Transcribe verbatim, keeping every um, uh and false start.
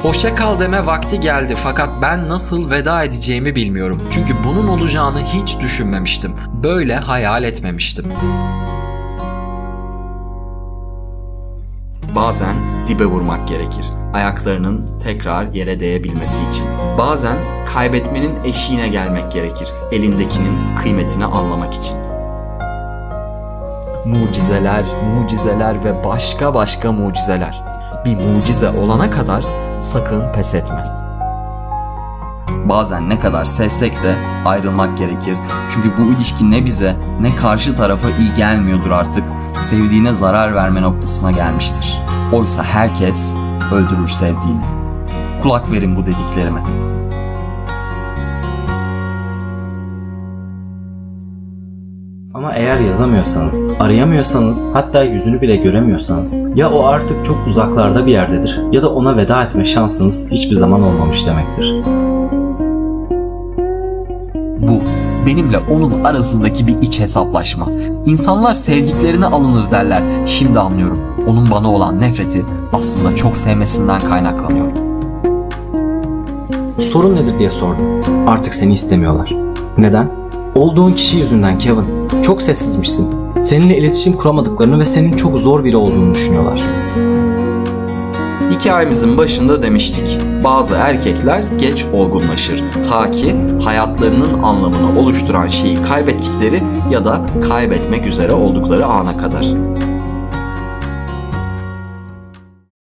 Hoşça kal deme vakti geldi fakat ben nasıl veda edeceğimi bilmiyorum. Çünkü bunun olacağını hiç düşünmemiştim. Böyle hayal etmemiştim. Bazen dibe vurmak gerekir. Ayaklarının tekrar yere değebilmesi için. Bazen kaybetmenin eşiğine gelmek gerekir. Elindekinin kıymetini anlamak için. Mucizeler, mucizeler ve başka başka mucizeler. Bir mucize olana kadar sakın pes etme. Bazen ne kadar sevsek de ayrılmak gerekir. Çünkü bu ilişki ne bize ne karşı tarafa iyi gelmiyordur artık. Sevdiğine zarar verme noktasına gelmiştir. Oysa herkes öldürür sevdiğini. Kulak verin bu dediklerime. Ama eğer yazamıyorsanız, arayamıyorsanız, hatta yüzünü bile göremiyorsanız ya o artık çok uzaklarda bir yerdedir ya da ona veda etme şansınız hiçbir zaman olmamış demektir. Bu benimle onun arasındaki bir iç hesaplaşma. İnsanlar sevdiklerine alınır derler. Şimdi anlıyorum. Onun bana olan nefreti aslında çok sevmesinden kaynaklanıyor. Sorun nedir diye sordum. Artık seni istemiyorlar. Neden? Olduğun kişi yüzünden Kevin. Çok sessizmişsin. Seninle iletişim kuramadıklarını ve senin çok zor biri olduğunu düşünüyorlar. Hikayemizin başında demiştik. Bazı erkekler geç olgunlaşır. Ta ki hayatlarının anlamını oluşturan şeyi kaybettikleri ya da kaybetmek üzere oldukları ana kadar.